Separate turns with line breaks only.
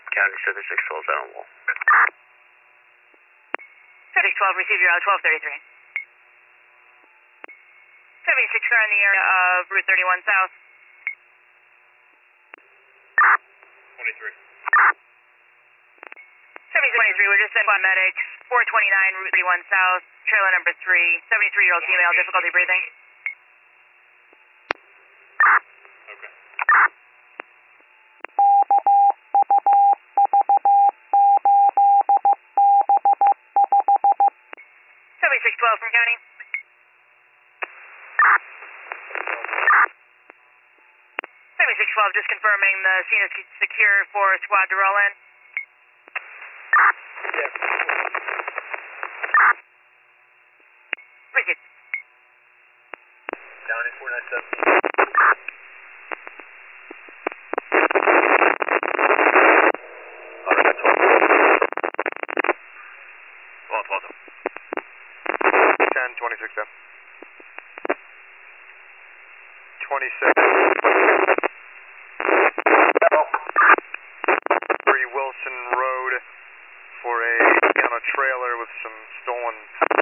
County 7612 down wall.
7612, receive your 1233. 76 car in the area of Route 31 South.
23.
7623, we're just sent by medics. 429 Route 31 South, trailer number 3, 73-year-old female, difficulty breathing.
Okay.
7612 from County. 7612, just confirming the scene is secure for squad to roll in.
Yes.
Proceed.
County 497. Welcome. 1026 down. 26. 3 Wilson Road for a trailer with some stolen